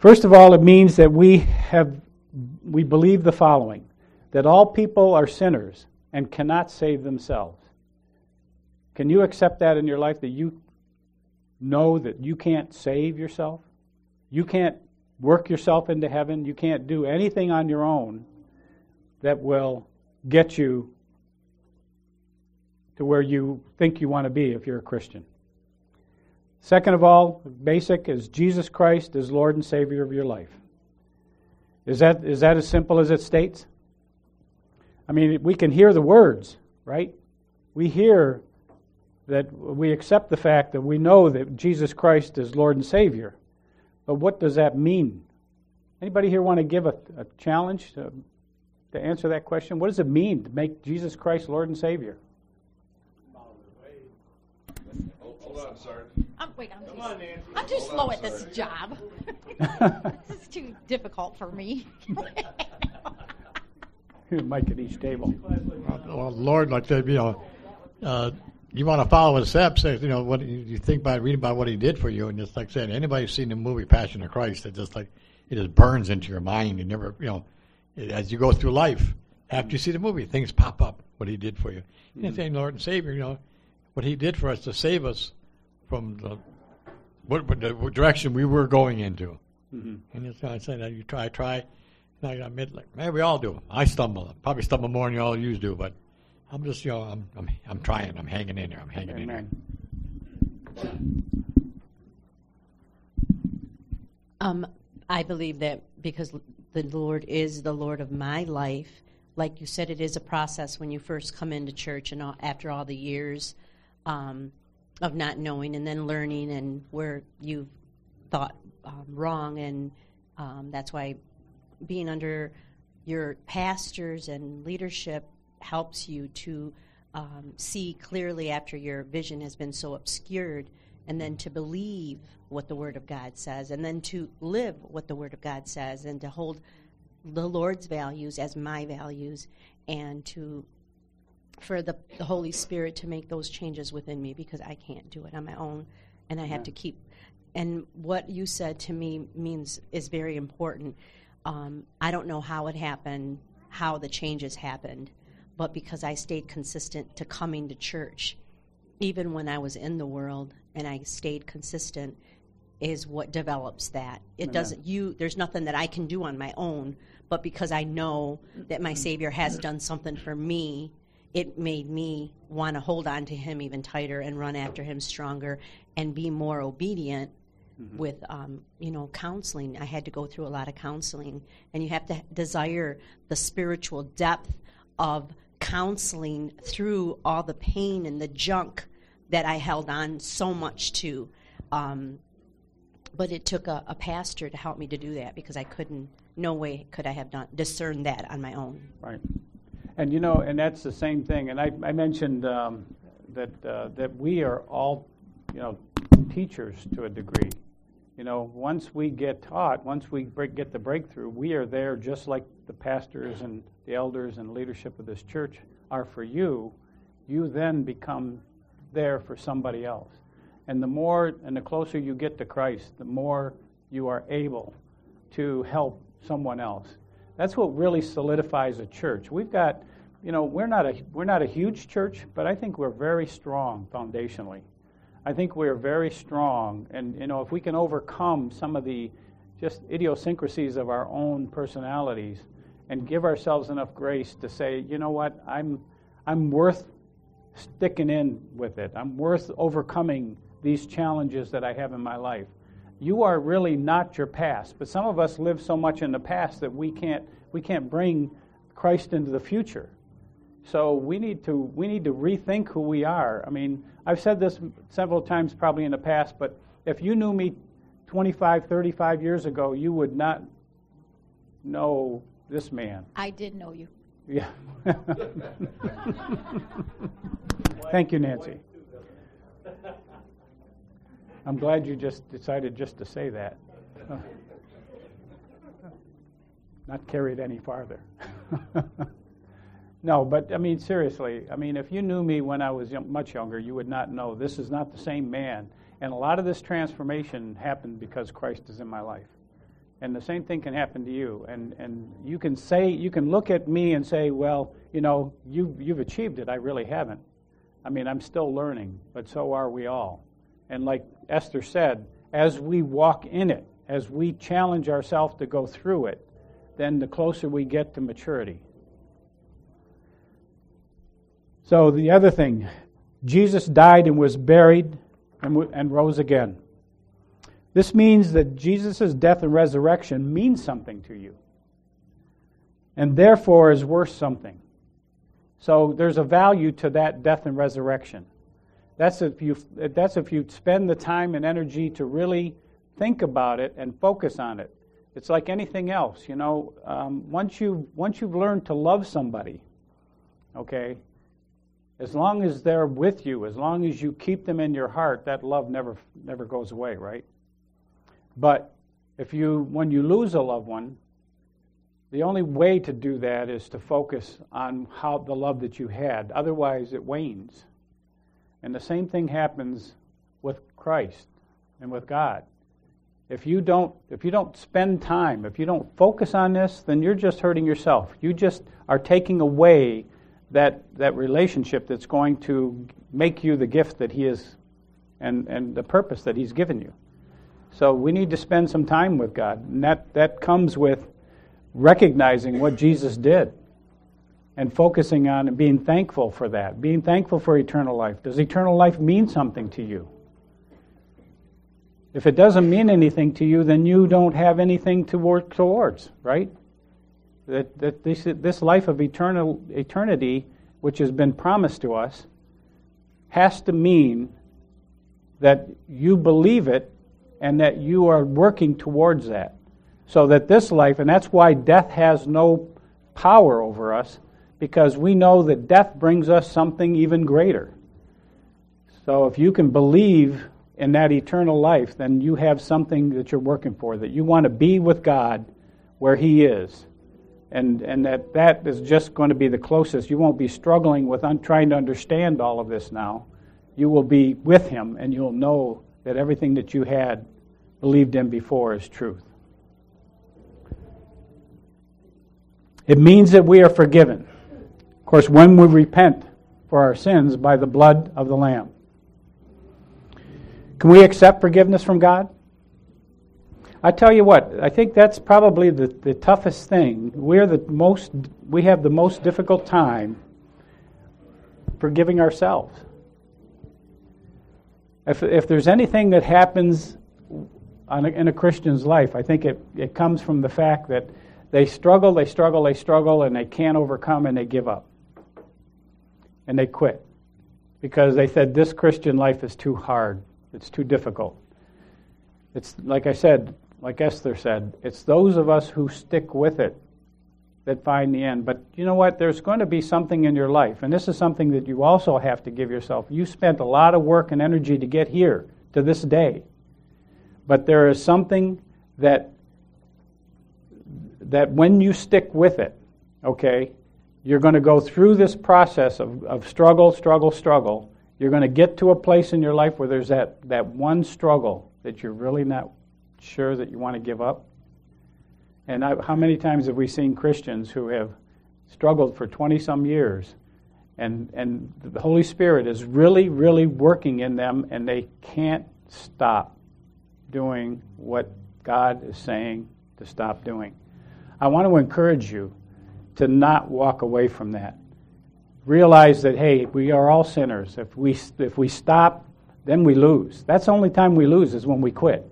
First of all, it means that we believe the following, that all people are sinners and cannot save themselves. Can you accept that in your life, that you know that you can't save yourself? You can't work yourself into heaven. You can't do anything on your own that will get you to where you think you want to be if you're a Christian. Second of all, basic is Jesus Christ is Lord and Savior of your life. Is that as simple as it states? I mean, we can hear the words, right? We hear that we accept the fact that we know that Jesus Christ is Lord and Savior. But what does that mean? Anybody here want to give a challenge to answer that question? What does it mean to make Jesus Christ Lord and Savior? Hold on, Sergeant. I'm too slow at this job. This is too difficult for me. Mike at each table. Well, Lord, like that, you want to follow his steps. What you think by reading about what he did for you, and just like saying, anybody who's seen the movie Passion of Christ, it just burns into your mind. You never, as you go through life, after you see the movie, things pop up. What he did for you, and saying Lord and Savior, what he did for us to save us from the direction we were going into. Mm-hmm. And that's why I said that you try. And I admit, we all do. I stumble. Probably stumble more than you all you do, but I'm just, I'm trying. I'm hanging in there. I'm hanging in there. I believe that because the Lord is the Lord of my life, like you said, it is a process when you first come into church and after all the years of not knowing and then learning and where you've thought wrong. And that's why being under your pastors and leadership helps you to see clearly after your vision has been so obscured, and then to believe what the Word of God says, and then to live what the Word of God says, and to hold the Lord's values as my values, and for the Holy Spirit to make those changes within me, because I can't do it on my own, and I have to keep. And what you said to me is very important. I don't know how it happened, how the changes happened, but because I stayed consistent to coming to church, even when I was in the world, and I stayed consistent, is what develops that. It doesn't. There's nothing that I can do on my own, but because I know that my Savior has done something for me, it made me want to hold on to Him even tighter and run after Him stronger and be more obedient. With counseling, I had to go through a lot of counseling, and you have to desire the spiritual depth of counseling through all the pain and the junk that I held on so much to. But it took a pastor to help me to do that, because I couldn't. No way could I have discerned that on my own. Right, and and that's the same thing. And I mentioned that we are all teachers to a degree. Once we get taught, once we get the breakthrough, we are there just like the pastors and the elders and leadership of this church are for you. You then become there for somebody else. And the more and the closer you get to Christ, the more you are able to help someone else. That's what really solidifies a church. We've got, we're not a huge church, but I think we're very strong foundationally. I think we're very strong, and if we can overcome some of the just idiosyncrasies of our own personalities and give ourselves enough grace to say, you know what, I'm worth sticking in with it. I'm worth overcoming these challenges that I have in my life. You are really not your past, but some of us live so much in the past that we can't bring Christ into the future. So we need to rethink who we are. I mean, I've said this several times probably in the past, but if you knew me 25, 35 years ago, you would not know this man. I did know you. Yeah. Thank you, Nancy. I'm glad you just decided just to say that. Not carry it any farther. No, but I mean, seriously, if you knew me when I was much younger, you would not know this is not the same man. And a lot of this transformation happened because Christ is in my life. And the same thing can happen to you. And you can look at me and say, well, you've achieved it. I really haven't. I mean, I'm still learning, but so are we all. And like Esther said, as we walk in it, as we challenge ourselves to go through it, then the closer we get to maturity. So the other thing, Jesus died and was buried and rose again. This means that Jesus' death and resurrection means something to you, and therefore is worth something. So there's a value to that death and resurrection. That's if you spend the time and energy to really think about it and focus on it. It's like anything else, once you've learned to love somebody, okay, as long as they're with you, as long as you keep them in your heart, that love never goes away, right? But when you lose a loved one, the only way to do that is to focus on how the love that you had. Otherwise, it wanes. And the same thing happens with Christ and with God. If you don't spend time, if you don't focus on this, then you're just hurting yourself. You just are taking away that relationship that's going to make you the gift that He is and the purpose that He's given you. So we need to spend some time with God. And that comes with recognizing what Jesus did and focusing on and being thankful for that, being thankful for eternal life. Does eternal life mean something to you? If it doesn't mean anything to you, then you don't have anything to work towards, right? That this life of eternity, which has been promised to us, has to mean that you believe it and that you are working towards that. So that this life, and that's why death has no power over us, because we know that death brings us something even greater. So if you can believe in that eternal life, then you have something that you're working for, that you want to be with God where He is. And that is just going to be the closest. You won't be struggling with trying to understand all of this now. You will be with Him, and you'll know that everything that you had believed in before is truth. It means that we are forgiven. Of course, when we repent for our sins by the blood of the Lamb. Can we accept forgiveness from God? I tell you what, I think that's probably the toughest thing. We have the most difficult time forgiving ourselves. If there's anything that happens in a Christian's life, I think it comes from the fact that they struggle, and they can't overcome, and they give up. And they quit. Because they said, this Christian life is too hard. It's too difficult. It's, like I said, like Esther said, it's those of us who stick with it that find the end. But you know what? There's going to be something in your life, and this is something that you also have to give yourself. You spent a lot of work and energy to get here, to this day. But there is something that when you stick with it, okay, you're going to go through this process of struggle. You're going to get to a place in your life where there's that one struggle that you're really not sure that you want to give up. And how many times have we seen Christians who have struggled for 20-some years, and the Holy Spirit is really, really working in them, and they can't stop doing what God is saying to stop doing. I want to encourage you to not walk away from that. Realize that, hey, we are all sinners. If we stop, then we lose. That's the only time we lose is when we quit.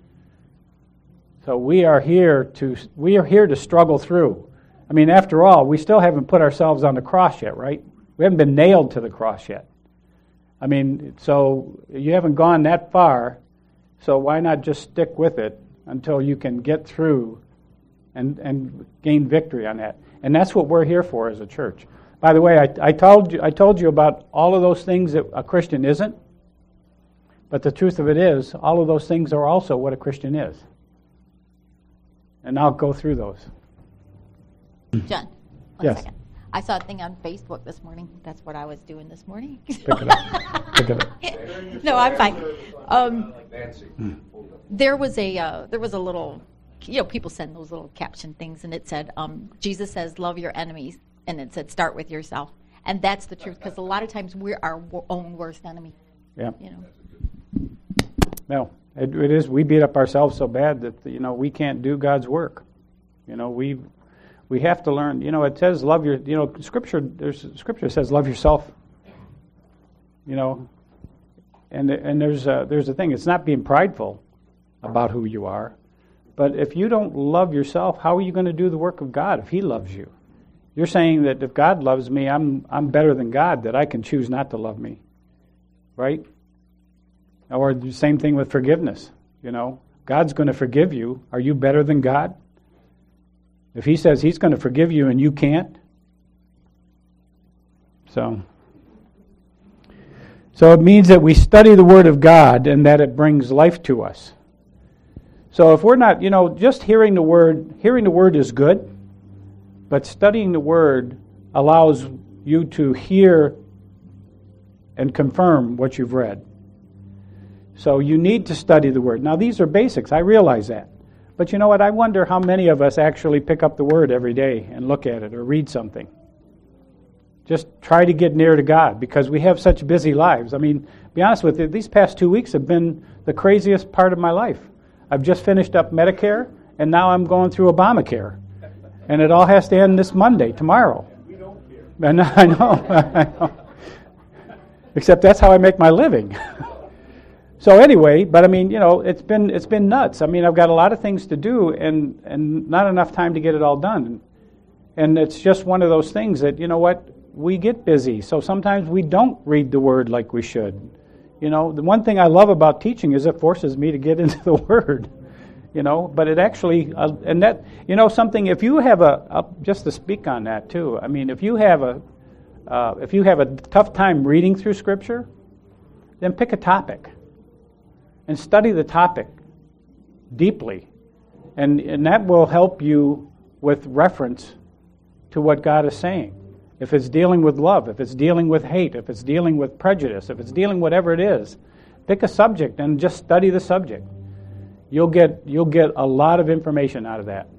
So we are here to struggle through. I mean, after all, we still haven't put ourselves on the cross yet, right? We haven't been nailed to the cross yet. I mean, so you haven't gone that far, so why not just stick with it until you can get through and gain victory on that? And that's what we're here for as a church. By the way, I told you about all of those things that a Christian isn't, but the truth of it is, all of those things are also what a Christian is. And I'll go through those. John, one second. I saw a thing on Facebook this morning. That's what I was doing this morning. Pick it up. No, I'm fine. There was a little people send those little caption things, and it said, Jesus says, love your enemies, and it said, start with yourself. And that's the truth, because a lot of times we're our own worst enemy. Yeah. You know. No, it is. We beat up ourselves so bad that we can't do God's work. We have to learn. It says love your. Scripture says love yourself. And there's a thing. It's not being prideful about who you are, but if you don't love yourself, how are you going to do the work of God if He loves you? You're saying that if God loves me, I'm better than God, that I can choose not to love me, right? Or the same thing with forgiveness. God's going to forgive you. Are you better than God? If He says He's going to forgive you and you can't, so it means that we study the Word of God and that it brings life to us. So if we're not, just hearing the Word is good, but studying the Word allows you to hear and confirm what you've read. So you need to study the Word. Now these are basics, I realize that. But you know what, I wonder how many of us actually pick up the Word every day and look at it or read something. Just try to get near to God, because we have such busy lives. I mean, be honest with you, these past 2 weeks have been the craziest part of my life. I've just finished up Medicare, and now I'm going through Obamacare. And it all has to end this Monday, tomorrow. We don't care. I know. Except that's how I make my living. So anyway, but I mean, it's been nuts. I mean, I've got a lot of things to do and not enough time to get it all done. And it's just one of those things that, we get busy. So sometimes we don't read the Word like we should. The one thing I love about teaching is it forces me to get into the Word. But it actually, and that, something, if you have just to speak on that too, I mean, if you have a tough time reading through Scripture, then pick a topic and study the topic deeply. And that will help you with reference to what God is saying. If it's dealing with love, if it's dealing with hate, if it's dealing with prejudice, if it's dealing whatever it is, pick a subject and just study the subject. You'll get a lot of information out of that.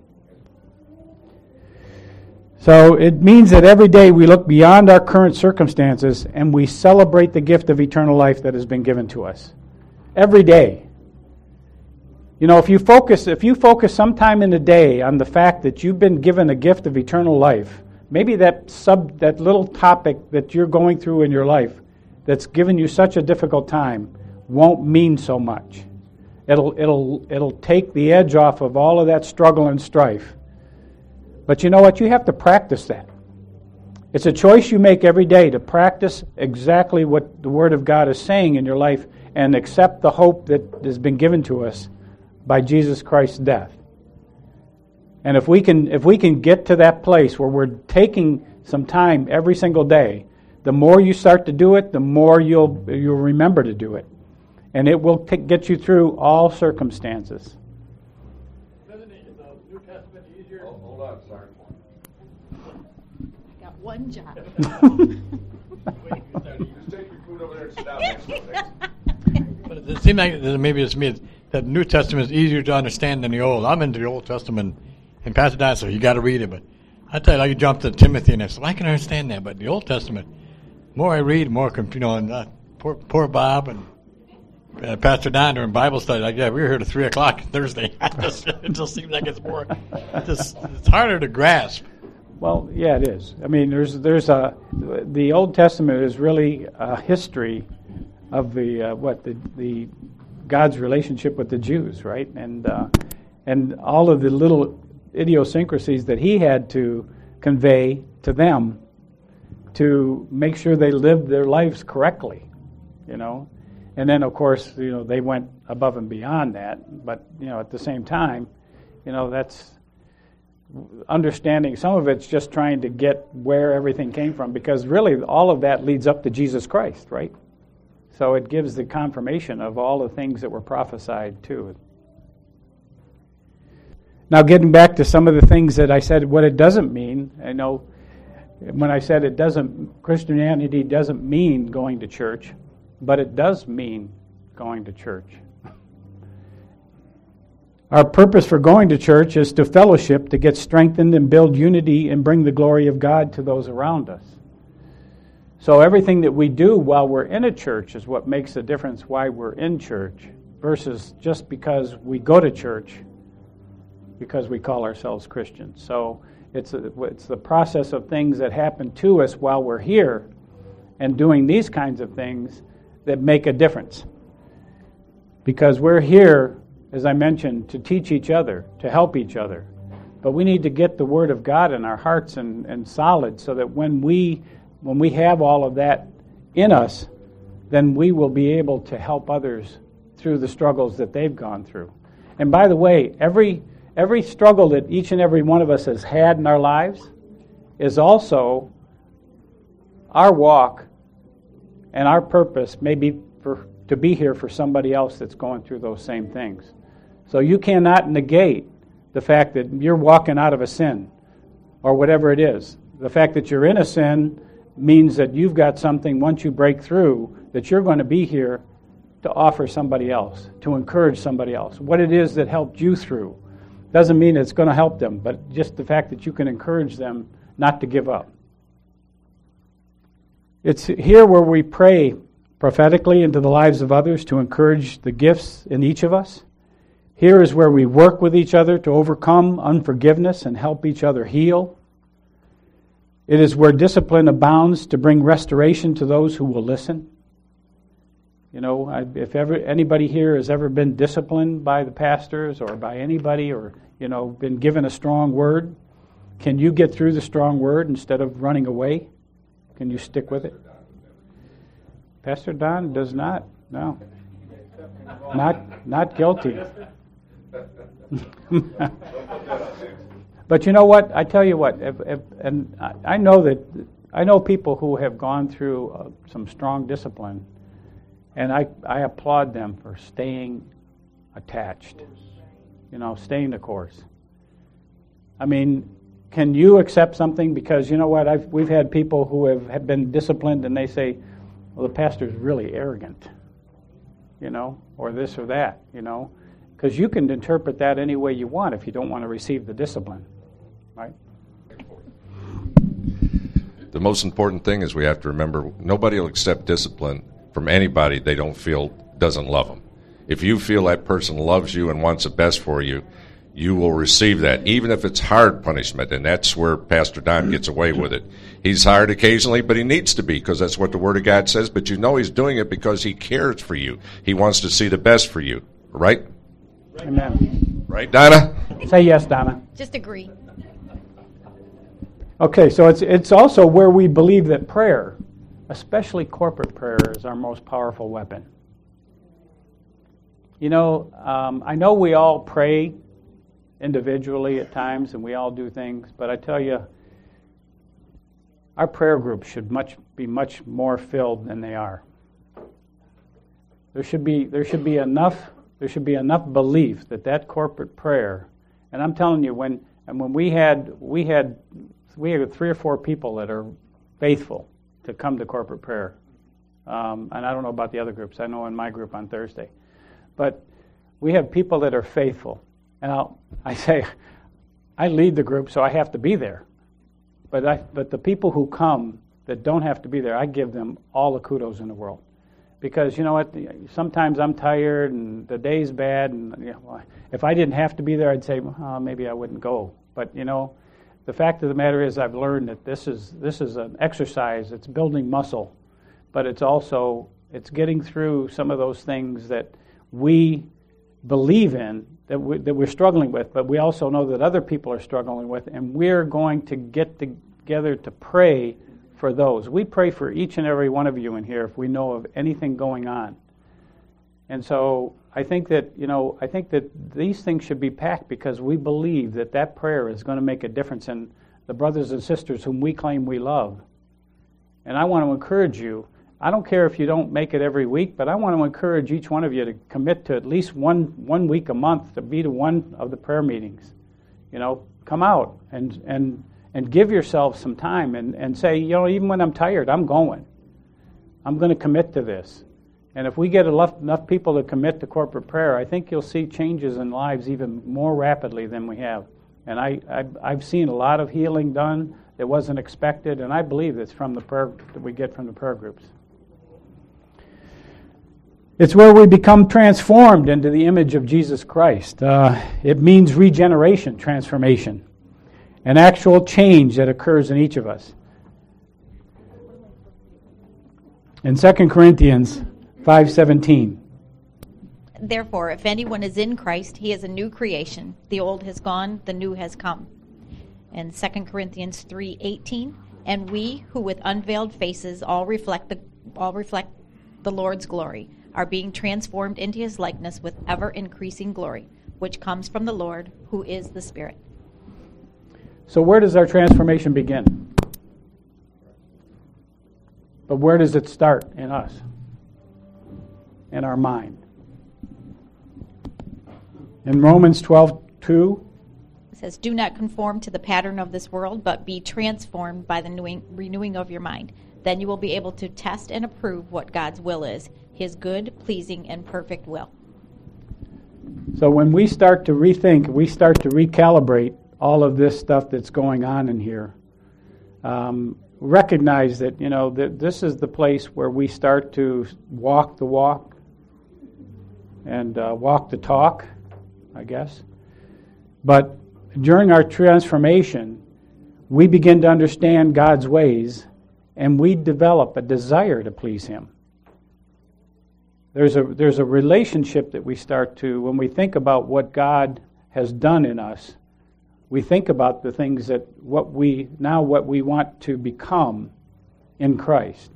So it means that every day we look beyond our current circumstances and we celebrate the gift of eternal life that has been given to us. Every day. If you focus sometime in the day on the fact that you've been given a gift of eternal life, maybe that little topic that you're going through in your life that's given you such a difficult time won't mean so much. It'll take the edge off of all of that struggle and strife. But you know what? You have to practice that. It's a choice you make every day to practice exactly what the Word of God is saying in your life and accept the hope that has been given to us by Jesus Christ's death. And if we can get to that place where we're taking some time every single day, the more you start to do it, the more you'll remember to do it. And it will get you through all circumstances. Isn't the New Testament easier? Hold on, sorry. I got one job. Just take your food over there and sit down next to it. But it seems like maybe it's me that the New Testament is easier to understand than the Old. I'm into the Old Testament, and Pastor Don said you got to read it. But I tell you, I jump to Timothy, and I said I can understand that. But the Old Testament, more I read, more and poor Bob and Pastor Don during Bible study. Like, yeah, we were here to 3:00 Thursday. It just seems like it's harder to grasp. Well, yeah, it is. I mean, the Old Testament is really a history of the God's relationship with the Jews, right? And all of the little idiosyncrasies that He had to convey to them to make sure they lived their lives correctly, And then, of course, they went above and beyond that. But at the same time, that's understanding. Some of it's just trying to get where everything came from, because really all of that leads up to Jesus Christ, right? So it gives the confirmation of all the things that were prophesied too. Now, getting back to some of the things that I said, what it doesn't mean. I know when I said Christianity doesn't mean going to church, but it does mean going to church. Our purpose for going to church is to fellowship, to get strengthened and build unity and bring the glory of God to those around us. So everything that we do while we're in a church is what makes the difference why we're in church versus just because we go to church because we call ourselves Christians. So it's the process of things that happen to us while we're here and doing these kinds of things that make a difference. Because we're here, as I mentioned, to teach each other, to help each other. But we need to get the Word of God in our hearts and solid so that when we have all of that in us, then we will be able to help others through the struggles that they've gone through. And by the way, every struggle that each and every one of us has had in our lives is also our walk and our purpose maybe to be here for somebody else that's going through those same things. So you cannot negate the fact that you're walking out of a sin or whatever it is. The fact that you're in a sin means that you've got something, once you break through, that you're going to be here to offer somebody else, to encourage somebody else. What it is that helped you through doesn't mean it's going to help them, but just the fact that you can encourage them not to give up. It's here where we pray prophetically into the lives of others to encourage the gifts in each of us. Here is where we work with each other to overcome unforgiveness and help each other heal. It is where discipline abounds to bring restoration to those who will listen. You know, if anybody here has ever been disciplined by the pastors or by anybody or, you know, been given a strong word, can you get through the strong word instead of running away? Can you stick with it? Pastor Don does not. No. Not guilty. But you know what? I tell you what, and I know people who have gone through some strong discipline, and I applaud them for staying attached, you know, staying the course. I mean, can you accept something? Because you know what, we've had people who have been disciplined and they say, well, the pastor's really arrogant, you know, or this or that, you know, because you can interpret that any way you want if you don't want to receive the discipline, right? The most important thing is we have to remember nobody will accept discipline from anybody they don't feel doesn't love them. If you feel that person loves you and wants the best for you, you will receive that, even if it's hard punishment, and that's where Pastor Don gets away with it. He's hard occasionally, but he needs to be because that's what the Word of God says, but you know he's doing it because he cares for you. He wants to see the best for you, right? Amen. Right, Donna? Say yes, Donna. Just agree. Okay, so it's also where we believe that prayer, especially corporate prayer, is our most powerful weapon. You know, I know we all pray individually at times, and we all do things, but I tell you, our prayer groups should be much more filled than they are. There should be enough belief that corporate prayer, and I'm telling you, when we had 3 or 4 people that are faithful to come to corporate prayer, and I don't know about the other groups. I know in my group on Thursday, but we have people that are faithful. And I say, I lead the group, so I have to be there. But the people who come that don't have to be there, I give them all the kudos in the world. Because you know what? Sometimes I'm tired and the day's bad, and you know, if I didn't have to be there, I'd say, well, maybe I wouldn't go. But you know, the fact of the matter is, I've learned that this is an exercise. It's building muscle, but it's getting through some of those things that we believe in, that we're struggling with, but we also know that other people are struggling with, and we're going to get together to pray for those. We pray for each and every one of you in here if we know of anything going on. And so I think that these things should be packed because we believe that prayer is going to make a difference in the brothers and sisters whom we claim we love. And I want to encourage you. I don't care if you don't make it every week, but I want to encourage each one of you to commit to at least one week a month to be to one of the prayer meetings. You know, come out and give yourself some time and say, you know, even when I'm tired, I'm going. I'm going to commit to this. And if we get enough people to commit to corporate prayer, I think you'll see changes in lives even more rapidly than we have. And I've seen a lot of healing done that wasn't expected, and I believe it's from the prayer that we get from the prayer groups. It's where we become transformed into the image of Jesus Christ. It means regeneration, transformation, an actual change that occurs in each of us. In 2 Corinthians 5:17. Therefore, if anyone is in Christ, he is a new creation. The old has gone, the new has come. In 2 Corinthians 3:18, and we who with unveiled faces all reflect the Lord's glory are being transformed into his likeness with ever increasing glory, which comes from the Lord, who is the Spirit. So where does our transformation begin? But where does it start? In us, in our mind. In Romans 12:2, It says, do not conform to the pattern of this world, but be transformed by the renewing of your mind. Then you will be able to test and approve what God's will is, his good, pleasing, and perfect will. So when we start to rethink, we start to recalibrate all of this stuff that's going on in here. Recognize that, that this is the place where we start to walk the walk and walk the talk, I guess. But during our transformation, we begin to understand God's ways, and we develop a desire to please him. There's a relationship that we start to, when we think about what God has done in us, we think about the things that what we want to become in Christ.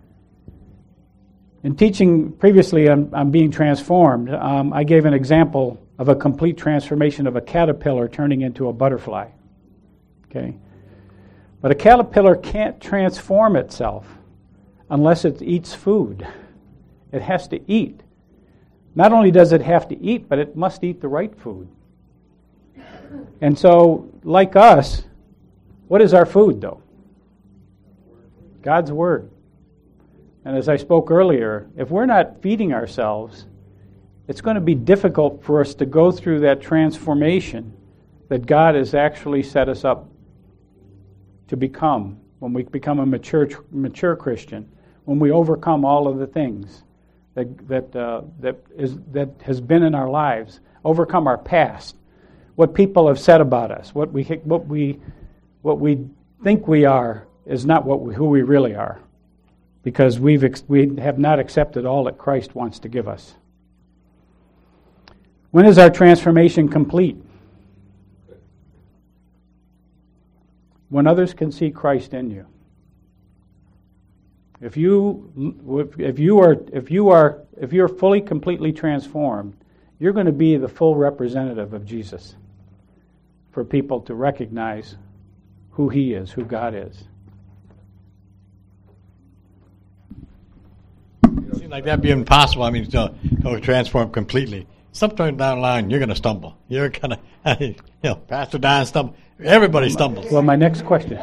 In teaching previously on being transformed, I gave an example of a complete transformation of a caterpillar turning into a butterfly. Okay? But a caterpillar can't transform itself unless it eats food. It has to eat. Not only does it have to eat, but it must eat the right food. And so, like us, what is our food, though? God's Word. And as I spoke earlier, if we're not feeding ourselves, it's going to be difficult for us to go through that transformation that God has actually set us up to become when we become a mature Christian, when we overcome all of the things that has been in our lives, overcome our past, what people have said about us, what we think we are is not who we really are, because we have not accepted all that Christ wants to give us. When is our transformation complete? When others can see Christ in you. If you're fully, completely transformed, you're going to be the full representative of Jesus for people to recognize who he is, who God is. It seems like that'd be impossible. I mean, to transform completely. Sometime down the line, you're going to stumble. You're going to, Pastor Don stumble. Everybody stumbles. Well, my next question.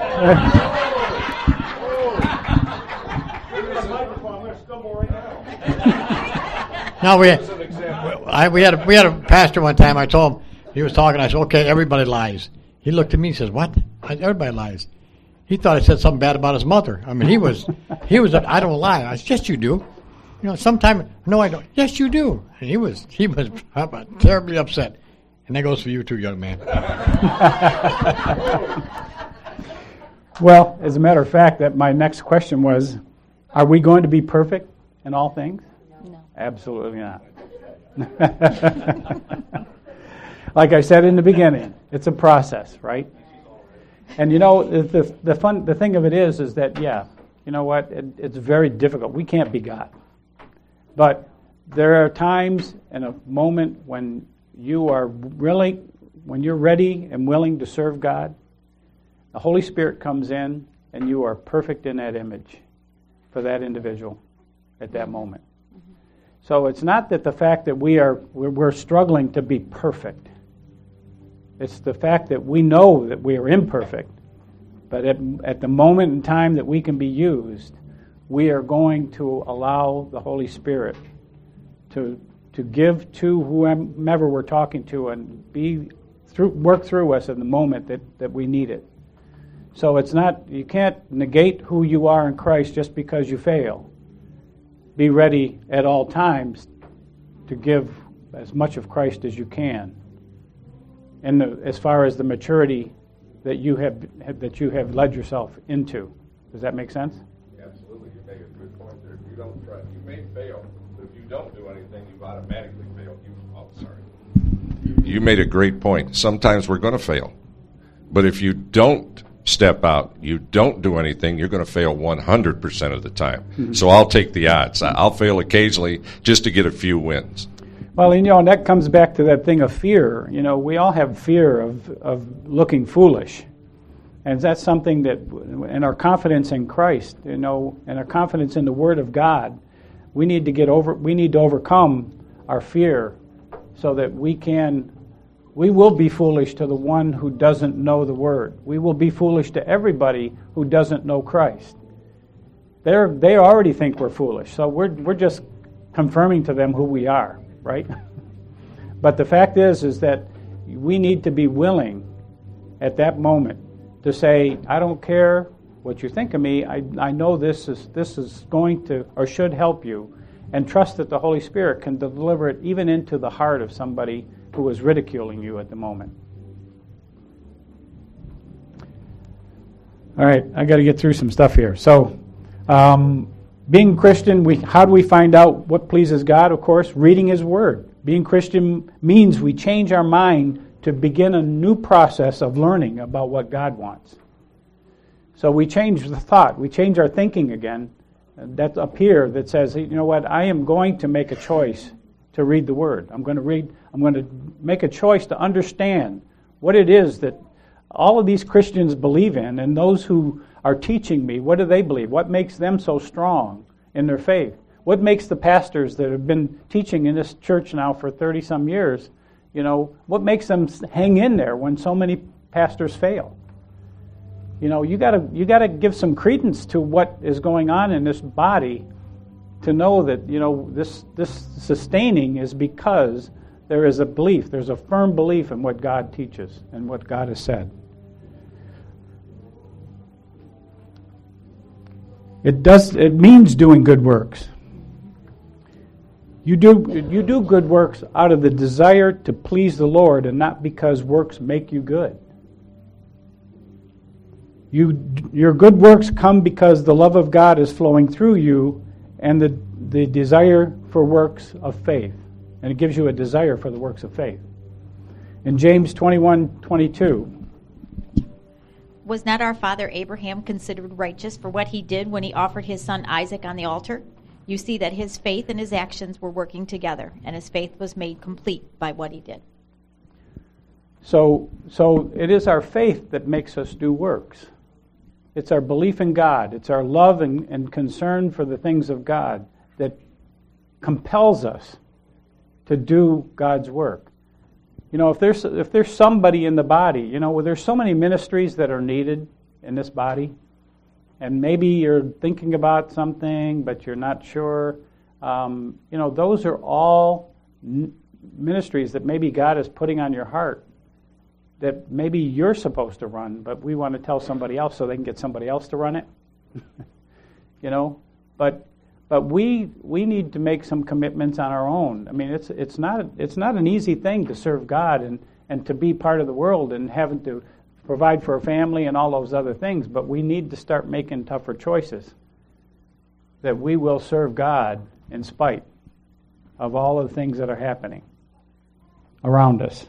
No, we had a pastor one time. I told him, he was talking. I said, okay, everybody lies. He looked at me and says, what? Everybody lies. He thought I said something bad about his mother. I mean, he was. I don't lie. I said, yes, you do. Sometime, no, I don't. Yes, you do. And he was terribly upset. And that goes for you too, young man. Well, as a matter of fact, that my next question was, are we going to be perfect in all things? No. Absolutely not. Like I said in the beginning, it's a process, right? And the thing of it is that, you know what? It's very difficult. We can't be God. But there are times and a moment when you're ready and willing to serve God, the Holy Spirit comes in and you are perfect in that image for that individual at that moment. Mm-hmm. So it's not that the fact that we're struggling to be perfect. It's the fact that we know that we are imperfect, but at the moment in time that we can be used, we are going to allow the Holy Spirit to give to whomever we're talking to and work through us in the moment that we need it. So it's not, you can't negate who you are in Christ just because you fail. Be ready at all times to give as much of Christ as you can. And as far as the maturity that you have led yourself into. Does that make sense? Absolutely. You make a good point there. If you don't try, you may fail, but if you don't do anything, you've automatically failed. You made a great point. Sometimes we're going to fail. But if you don't step out, you don't do anything, you're going to fail 100% of the time. Mm-hmm. So I'll take the odds. I'll fail occasionally just to get a few wins. Well, and that comes back to that thing of fear. We all have fear of looking foolish. And that's something that, in our confidence in Christ, and our confidence in the Word of God, we need to overcome our fear so that we will be foolish to the one who doesn't know the Word. We will be foolish to everybody who doesn't know Christ. They already think we're foolish, so we're just confirming to them who we are, right? But the fact is that we need to be willing at that moment to say, I don't care what you think of me. I know this is going to or should help you, and trust that the Holy Spirit can deliver it even into the heart of somebody who is ridiculing you at the moment. All right, I got to get through some stuff here. So, being Christian, how do we find out what pleases God? Of course, reading His Word. Being Christian means we change our mind to begin a new process of learning about what God wants. So we change the thought, we change our thinking again. That's up here that says, you know what, I am going to make a choice to read the Word. I'm going to make a choice to understand what it is that all of these Christians believe in, and those who are teaching me, what do they believe? What makes them so strong in their faith? What makes the pastors that have been teaching in this church now for 30-some years, what makes them hang in there when so many pastors fail? You got to give some credence to what is going on in this body to know that, this sustaining is because there is a belief, there's a firm belief in what God teaches and what God has said. It means doing good works. You do good works out of the desire to please the Lord and not because works make you good. Your good works come because the love of God is flowing through you and the desire for works of faith. And it gives you a desire for the works of faith. In James 21:22, was not our father Abraham considered righteous for what he did when he offered his son Isaac on the altar? You see that his faith and his actions were working together, and his faith was made complete by what he did. So it is our faith that makes us do works. It's our belief in God. It's our love and concern for the things of God that compels us to do God's work. If there's somebody in the body, there's so many ministries that are needed in this body, and maybe you're thinking about something, but you're not sure. Those are all ministries that maybe God is putting on your heart that maybe you're supposed to run, but we want to tell somebody else so they can get somebody else to run it. But we need to make some commitments on our own. I mean, it's not an easy thing to serve God and to be part of the world and having to provide for a family and all those other things, but we need to start making tougher choices that we will serve God in spite of all of the things that are happening around us.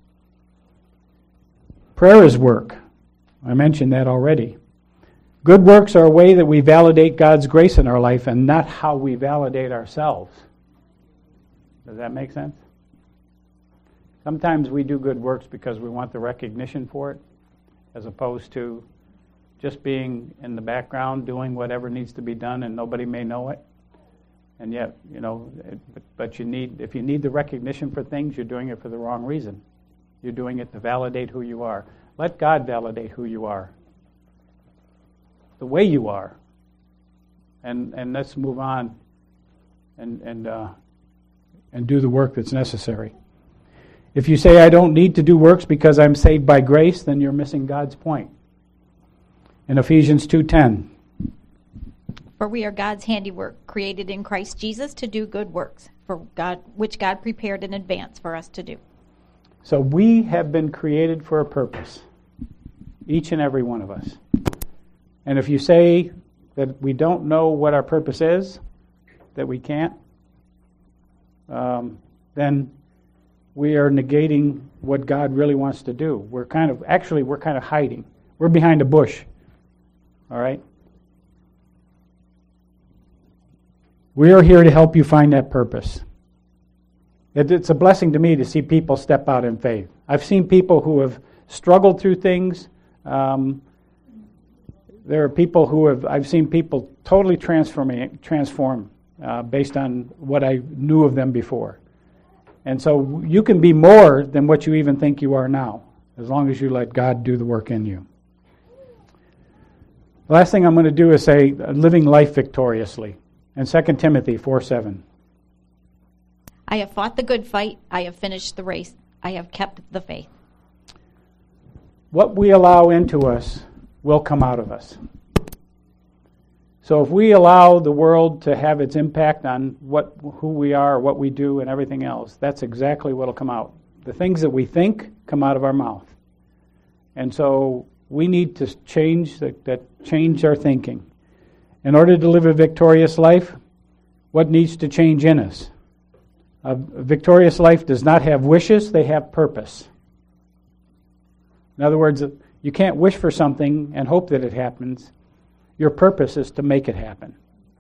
Prayer is work. I mentioned that already. Good works are a way that we validate God's grace in our life and not how we validate ourselves. Does that make sense? Sometimes we do good works because we want the recognition for it, as opposed to just being in the background doing whatever needs to be done and nobody may know it. And yet, but if you need the recognition for things, you're doing it for the wrong reason. You're doing it to validate who you are. Let God validate who you are, the way you are. And let's move on and and do the work that's necessary. If you say, I don't need to do works because I'm saved by grace, then you're missing God's point. In Ephesians 2:10, For we are God's handiwork, created in Christ Jesus to do good works, which God prepared in advance for us to do. so we have been created for a purpose, each and every one of us. And if you say that we don't know what our purpose is, that we can't, then we are negating what God really wants to do. We're kind of hiding. We're behind a bush. All right? We are here to help you find that purpose. It's a blessing to me to see people step out in faith. I've seen people who have struggled through things. There are people I've seen people totally transform based on what I knew of them before. And so you can be more than what you even think you are now, as long as you let God do the work in you. The last thing I'm going to do is say living life victoriously. In 2 Timothy 4:7. I have fought the good fight. I have finished the race. I have kept the faith. What we allow into us will come out of us. So if we allow the world to have its impact on who we are, what we do, and everything else, that's exactly what will come out. The things that we think come out of our mouth. And so we need to change our thinking. In order to live a victorious life, what needs to change in us? A victorious life does not have wishes, they have purpose. In other words, you can't wish for something and hope that it happens. Your purpose is to make it happen.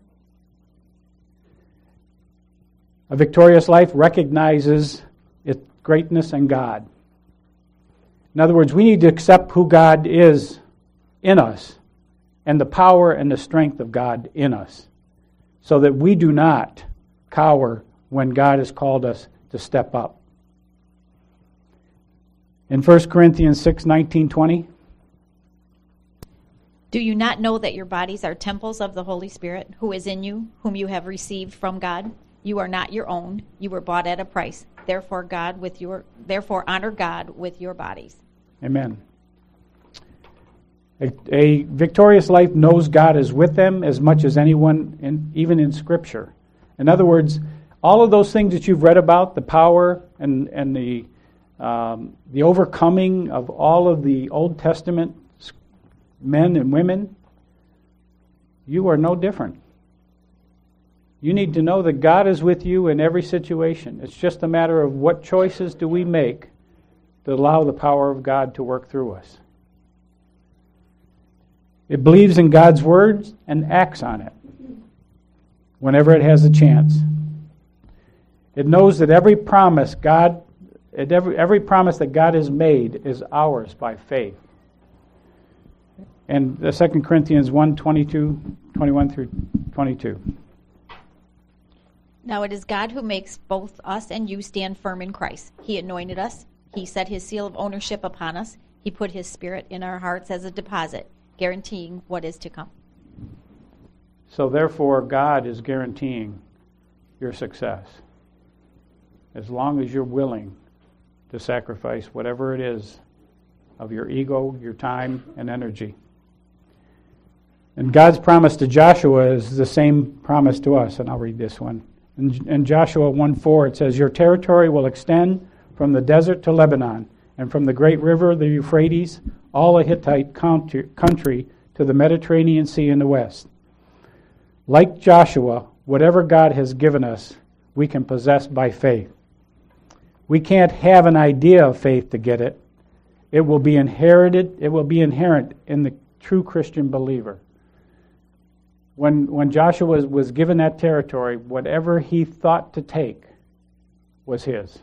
A victorious life recognizes its greatness in God. In other words, we need to accept who God is in us and the power and the strength of God in us so that we do not cower when God has called us to step up. In 1 Corinthians 6:19-20, Do you not know that your bodies are temples of the Holy Spirit, who is in you, whom you have received from God? You are not your own. You were bought at a price. Therefore honor God with your bodies. Amen. A victorious life knows God is with them as much as anyone, even in Scripture. In other words, all of those things that you've read about, the power and the overcoming of all of the Old Testament men and women, you are no different. You need to know that God is with you in every situation. It's just a matter of what choices do we make to allow the power of God to work through us. It believes in God's words and acts on it whenever it has a chance. It knows that every promise that God has made is ours by faith. And 2 Corinthians 1:21-22. Now it is God who makes both us and you stand firm in Christ. He anointed us. He set his seal of ownership upon us. He put his Spirit in our hearts as a deposit, guaranteeing what is to come. So therefore, God is guaranteeing your success. As long as you're willing to sacrifice whatever it is of your ego, your time, and energy. And God's promise to Joshua is the same promise to us, and I'll read this one. In Joshua 1:4, it says, Your territory will extend from the desert to Lebanon, and from the great river, the Euphrates, all the Hittite country to the Mediterranean Sea in the west. Like Joshua, whatever God has given us, we can possess by faith. We can't have an idea of faith to get it. It will be inherited. It will be inherent in the true Christian believer. When Joshua was given that territory, whatever he thought to take was his.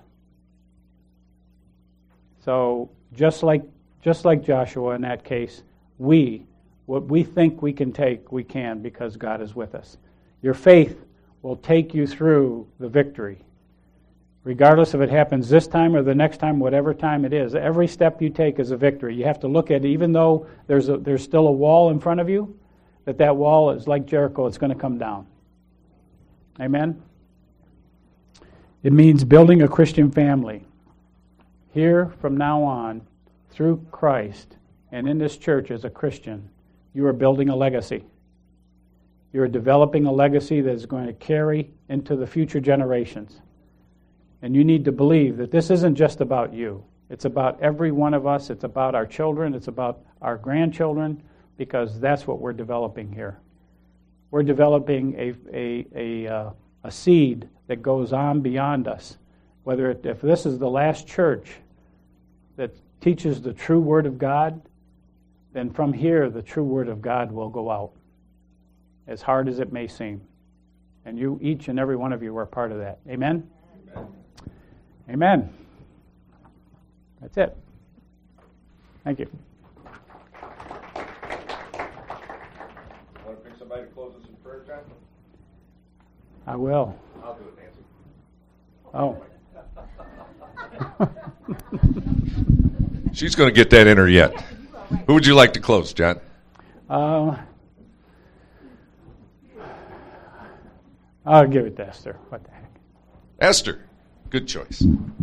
So just like Joshua in that case, what we think we can take, we can because God is with us. Your faith will take you through the victory. Regardless if it happens this time or the next time, whatever time it is, every step you take is a victory. You have to look at it, even though there's still a wall in front of you, that wall is like Jericho, it's going to come down. Amen? It means building a Christian family. Here, from now on, through Christ, and in this church as a Christian, you are building a legacy. You are developing a legacy that is going to carry into the future generations. And you need to believe that this isn't just about you. It's about every one of us. It's about our children. It's about our grandchildren, because that's what we're developing here. We're developing a seed that goes on beyond us. If this is the last church that teaches the true Word of God, then from here the true Word of God will go out, as hard as it may seem. And you, each and every one of you, are part of that. Amen? Amen. Amen. That's it. Thank you. Want to pick somebody to close us in prayer, John? I will. I'll do it, Nancy. Oh. She's going to get that in her yet. Who would you like to close, John? I'll give it to Esther. What the heck? Esther. Good choice.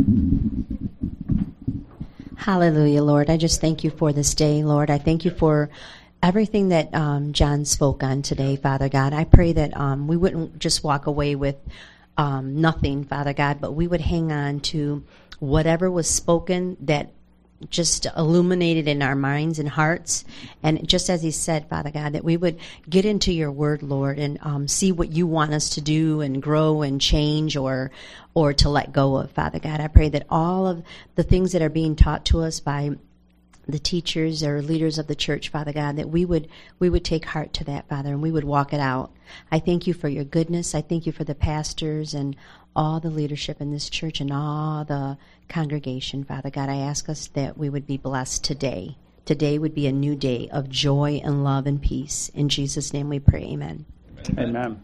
Hallelujah, Lord. I just thank you for this day, Lord. I thank you for everything that John spoke on today, Father God. I pray that we wouldn't just walk away with nothing, Father God, but we would hang on to whatever was spoken that just illuminated in our minds and hearts. And just as he said, Father God, that we would get into your word, Lord, and see what you want us to do and grow and change or to let go of, Father God. I pray that all of the things that are being taught to us by the teachers or leaders of the church, Father God, that we would take heart to that, Father, and we would walk it out. I thank you for your goodness. I thank you for the pastors and all the leadership in this church and all the congregation, Father God. I ask us that we would be blessed today. Today would be a new day of joy and love and peace. In Jesus' name we pray, amen. Amen.